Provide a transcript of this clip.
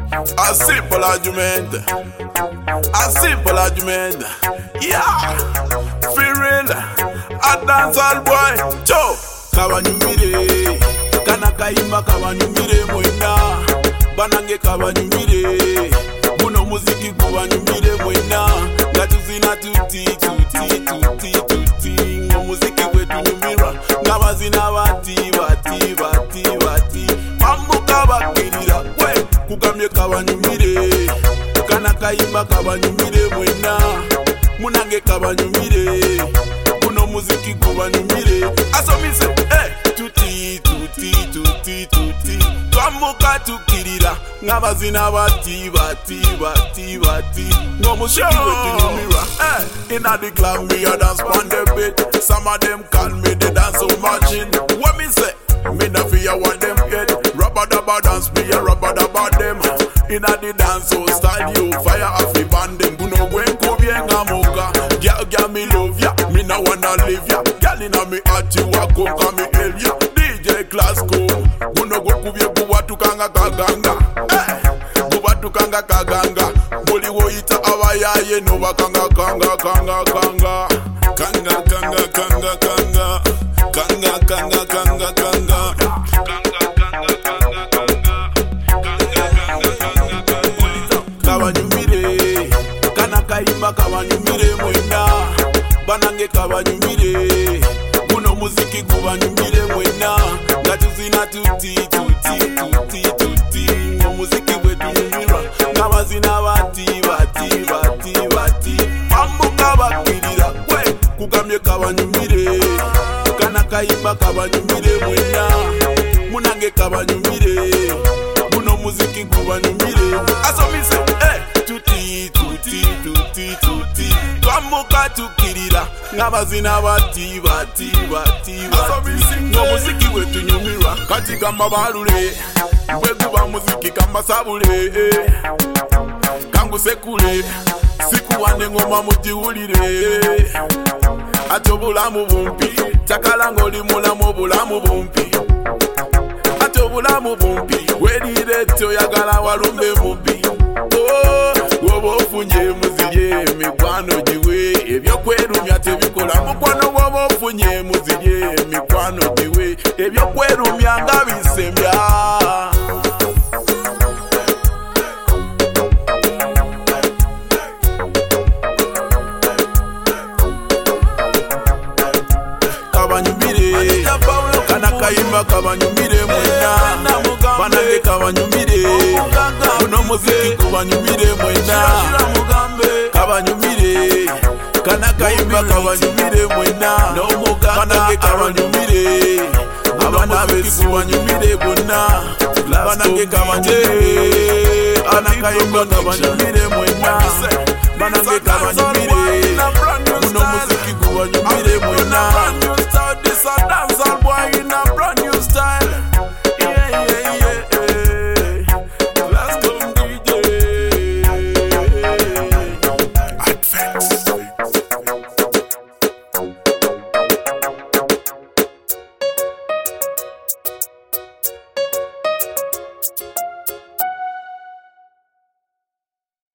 A simple argument. A simple argument. Yeah. Feel real. A dancehall boy. Cho. Kabanyumire. Kana kaimba kabanyumire mwena. Banange kabanyumire. Muno muziki kubanyumire mwena. Gatuzina tuti tuti tuti tuti. Ngo muziki kwetu nyumira. Ngabazina bati bati bati bati. Mamuka bakirira we kugamye kabanyumire. Kana kaimba kabanyumire mwena. Munange kabanyumire. Muno muziki kubanyumire. Asomise tuti tuti tuti tuti. Twamuka tukirira ngabazina bati bati bati bati. No muziki wetu nyumira. Inna the club me a dance on the beat. Some of them call me the dance machine. What me say? Me na fear what them get. Rubber dubber dance me a rubber dubber them. Inna the dance so style you fire off the band them. Guno gwen kubyenga moka. Girl me love ya. Me na wanna live ya. Girl inna me heart you a come come me help ya. DJ Classico. Guno go kubye buwa tukanga kaganga. Buwa tukanga kaganga. Boli wo ita awaya ye no bakanga kanga kanga kanga. Kanga kanga kanga kanga. Kanga kanga kanga kanga. Kabanyumire. Kana kaimba kabanyumire mwena. Banange kabanyumire. Muno muziki kubanyumire mwena. Gatuzina tuti tuti tuti tuti. Ngo muziki wetu nyumira. Ngabazina bati bati bati bati. Mamuka bakirira we kugamye kabanyumire. Kana kaimba kabanyumire mwena. Munange kabanyumire. Muno muziki kubanyumire. Asomise tuti tuti tuti tuti. Twamuka tukirira ngabazina bati bati bati bati. Ngo muziki wetu nyumira. Kati gamba balule bweguba muziki kamba sabule. Kangu sekule siku wane ngoma mujiulire. Ate obulamu bumpi takala oli mulamu obulamu bumpi. Ate obulamu bumpi werire toyagala walumbe mumpi. Woba ofunye muzirye mikwano giwe. Ebyokwerumya tebikola mukwano. Woba ofunye muzirye mikwano giwe. Ebyokwerumya nga bisembya. Kabanyumire. Kana kaimba kabanyumire mwena. Banange kabanyumire. Muno muziki kubanyumire mwena. Kabanyumire. Kana kaimba kabanyumire mwena. Banange kabanyumire. Abana besi banyumire bonna. Banange kabanyumire. Kana kaimba kabanyumire mwena. Banange kabanyumire. Muno muziki kubanyumire mwena.